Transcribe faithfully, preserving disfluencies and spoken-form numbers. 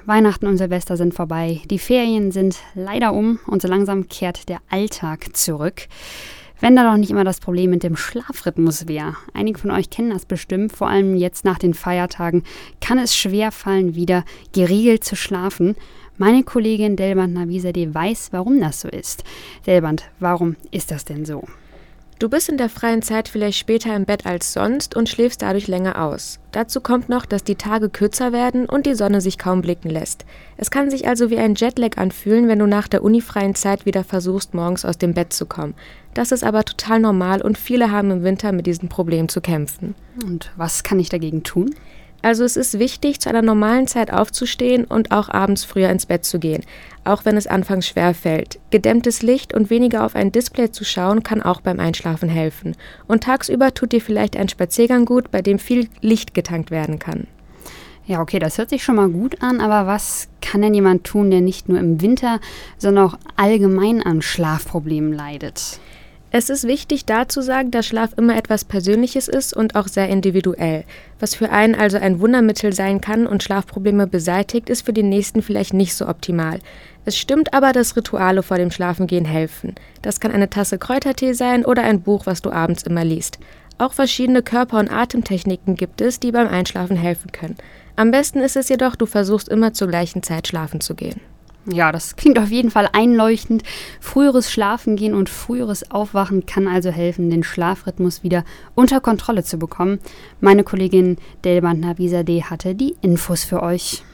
Weihnachten und Silvester sind vorbei, die Ferien sind leider um und so langsam kehrt der Alltag zurück. Wenn da doch nicht immer das Problem mit dem Schlafrhythmus wäre. Einige von euch kennen das bestimmt, vor allem jetzt nach den Feiertagen kann es schwer fallen, wieder geregelt zu schlafen. Meine Kollegin Delband Navisadeh weiß, warum das so ist. Delband, warum ist das denn so? Du bist in der freien Zeit vielleicht später im Bett als sonst und schläfst dadurch länger aus. Dazu kommt noch, dass die Tage kürzer werden und die Sonne sich kaum blicken lässt. Es kann sich also wie ein Jetlag anfühlen, wenn du nach der unifreien Zeit wieder versuchst, morgens aus dem Bett zu kommen. Das ist aber total normal und viele haben im Winter mit diesem Problem zu kämpfen. Und was kann ich dagegen tun? Also es ist wichtig, zu einer normalen Zeit aufzustehen und auch abends früher ins Bett zu gehen, auch wenn es anfangs schwer fällt. Gedämmtes Licht und weniger auf ein Display zu schauen, kann auch beim Einschlafen helfen. Und tagsüber tut dir vielleicht ein Spaziergang gut, bei dem viel Licht getankt werden kann. Ja, okay, das hört sich schon mal gut an, aber was kann denn jemand tun, der nicht nur im Winter, sondern auch allgemein an Schlafproblemen leidet? Es ist wichtig, da zu sagen, dass Schlaf immer etwas Persönliches ist und auch sehr individuell. Was für einen also ein Wundermittel sein kann und Schlafprobleme beseitigt, ist für den nächsten vielleicht nicht so optimal. Es stimmt aber, dass Rituale vor dem Schlafengehen helfen. Das kann eine Tasse Kräutertee sein oder ein Buch, was du abends immer liest. Auch verschiedene Körper- und Atemtechniken gibt es, die beim Einschlafen helfen können. Am besten ist es jedoch, du versuchst immer zur gleichen Zeit schlafen zu gehen. Ja, das klingt auf jeden Fall einleuchtend. Früheres Schlafengehen und früheres Aufwachen kann also helfen, den Schlafrhythmus wieder unter Kontrolle zu bekommen. Meine Kollegin Delband Navisadeh hatte die Infos für euch.